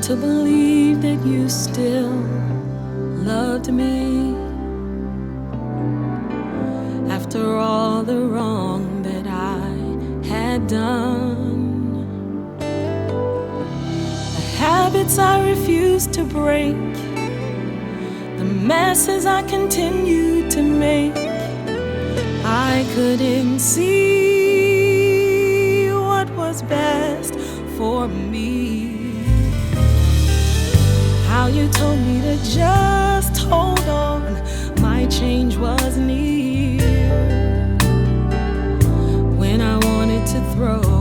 to believe that you still loved me after all the wrong that I had done. The habits I refused to break, the messes I continued to make, I couldn't see what was best for me. How you told me to just hold on, my change was near, when I wanted to throw